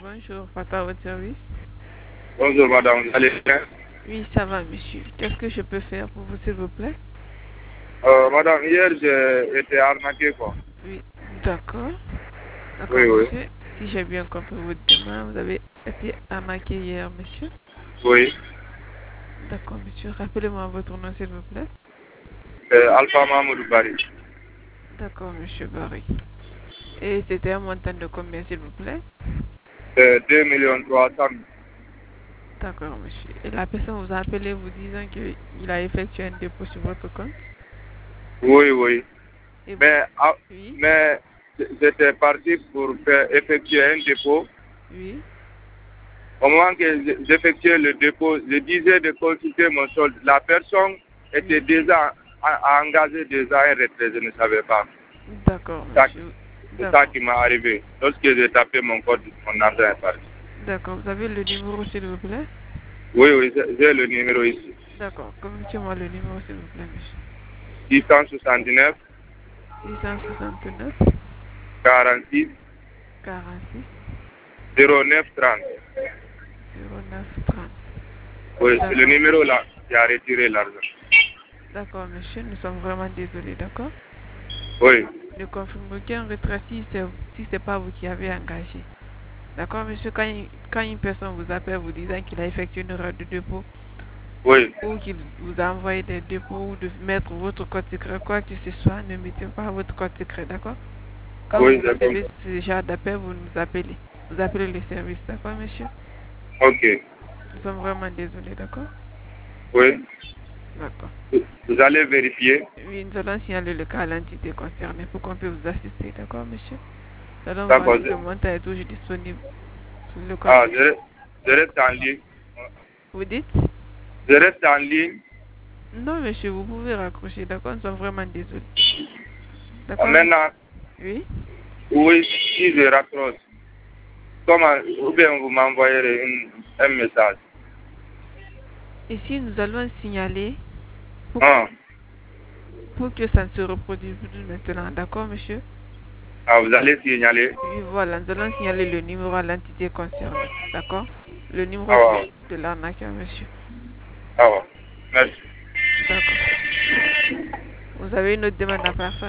Bonjour, Fata, à votre service. Bonjour madame, vous allez bien? Oui, ça va, monsieur. Qu'est-ce que je peux faire pour vous, s'il vous plaît? Madame, hier j'ai été arnaqué quoi. Oui, d'accord. D'accord, Oui, oui, monsieur. Si j'ai bien compris votre demande, vous avez été arnaqué hier, monsieur. oui. D'accord, monsieur. Rappelez-moi votre nom, s'il vous plaît. C'est Alpha Mahmoud Bari. D'accord, monsieur Barry. Et c'était un montant de combien, s'il vous plaît? C'est 2 300 000. D'accord, monsieur. Et la personne vous a appelé vous disant qu'il a effectué un dépôt sur votre compte? Oui, oui. Et vous... Mais, Oui, mais j'étais parti pour effectuer un dépôt. oui. Au moment que j'effectuais le dépôt, je disais de consulter mon solde. La personne était Oui. déjà engagée déjà un retrait, je ne savais pas. D'accord, monsieur. C'est ça D'accord. qui m'est arrivé. Lorsque j'ai tapé mon code, mon argent est parti. D'accord. Vous avez le numéro, s'il vous plaît? Oui, oui, j'ai le numéro ici. D'accord. Communiquez-moi le numéro, s'il vous plaît, monsieur. 669 669 46 46 09 30. 09 30. Oui, c'est le D'accord. numéro là qui a retiré l'argent. D'accord, monsieur. Nous sommes vraiment désolés, d'accord? Oui, Ne confirmez aucun retrait si c'est pas vous qui avez engagé. D'accord, monsieur? Quand une personne vous appelle vous disant qu'il a effectué une erreur de dépôt oui, ou qu'il vous a envoyé des dépôts ou de mettre votre code secret, quoi que ce soit, ne mettez pas votre code secret, d'accord? Quand oui, vous j'ai recevez compris. ce genre d'appel, vous nous appelez. Vous appelez le service, d'accord, monsieur? Ok, Nous sommes vraiment désolés, d'accord? oui. D'accord. Vous allez vérifier. Oui, nous allons signaler le cas à l'entité concernée pour qu'on puisse vous assister, d'accord, monsieur? Nous allons voir D'accord. si le montant est toujours disponible sur le compte. Ah, je reste en ligne. Vous dites? Je reste en ligne. Non, monsieur, vous pouvez raccrocher, d'accord? Nous sommes vraiment désolés. Ah, D'accord, monsieur? maintenant, Oui? oui, si je raccroche, comment, ou bien vous m'envoyez un message. Ici, nous allons signaler pour, Ah, pour que ça ne se reproduise plus maintenant, d'accord, monsieur? ah, vous allez signaler. Oui, voilà, nous allons signaler le numéro à l'entité concernée, d'accord? Le numéro Ah, ouais. de l'arnaqueur, monsieur. Ah, ouais. Merci. D'accord. Vous avez une autre demande à faire?